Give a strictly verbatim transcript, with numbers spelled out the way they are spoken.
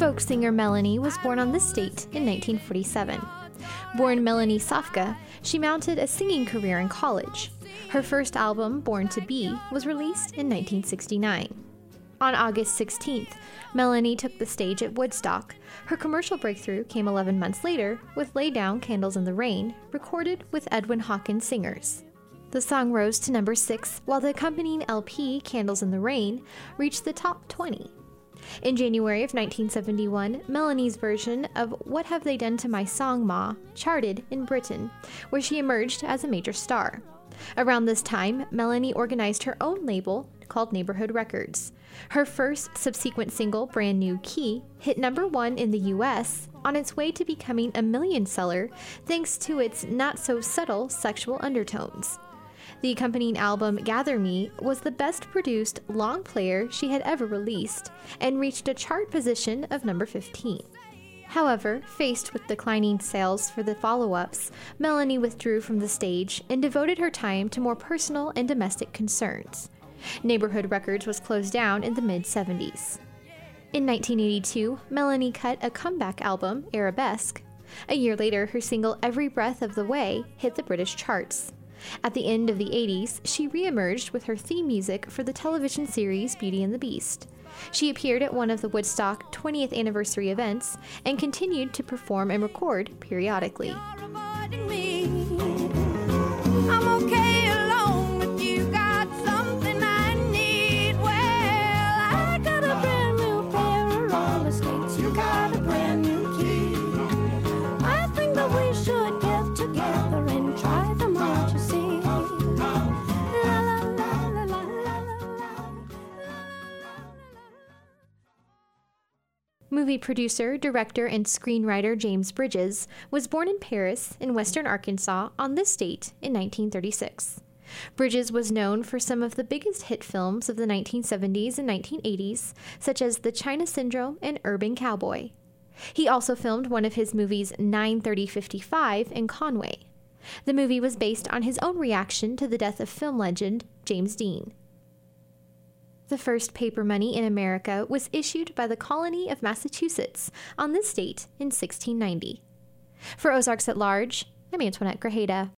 Folk singer Melanie was born on this date in nineteen forty-seven. Born Melanie Safka, she mounted a singing career in college. Her first album, Born to Be, was released in nineteen sixty-nine. On August sixteenth, Melanie took the stage at Woodstock. Her commercial breakthrough came eleven months later with Lay Down Candles in the Rain, recorded with Edwin Hawkins Singers. The song rose to number six, while the accompanying L P, Candles in the Rain, reached the top twenty. In January of nineteen seventy-one, Melanie's version of What Have They Done to My Song Ma charted in Britain, where she emerged as a major star. Around this time, Melanie organized her own label called Neighborhood Records. Her first subsequent single, Brand New Key, hit number one in the U S on its way to becoming a million seller thanks to its not-so-subtle sexual undertones. The accompanying album, Gather Me, was the best-produced long player she had ever released and reached a chart position of number fifteen. However, faced with declining sales for the follow-ups, Melanie withdrew from the stage and devoted her time to more personal and domestic concerns. Neighborhood Records was closed down in the mid-seventies. In nineteen eighty-two, Melanie cut a comeback album, Arabesque. A year later, her single Every Breath of the Way hit the British charts. At the end of the eighties, she re-emerged with her theme music for the television series Beauty and the Beast. She appeared at one of the Woodstock twentieth anniversary events and continued to perform and record periodically. Movie producer, director, and screenwriter James Bridges was born in Paris, in western Arkansas, on this date in nineteen thirty-six. Bridges was known for some of the biggest hit films of the nineteen seventies and nineteen eighties, such as The China Syndrome and Urban Cowboy. He also filmed one of his movies, nine thirty fifty-five, in Conway. The movie was based on his own reaction to the death of film legend James Dean. The first paper money in America was issued by the colony of Massachusetts on this date in sixteen ninety. For Ozarks at Large, I'm Antoinette Grajeda.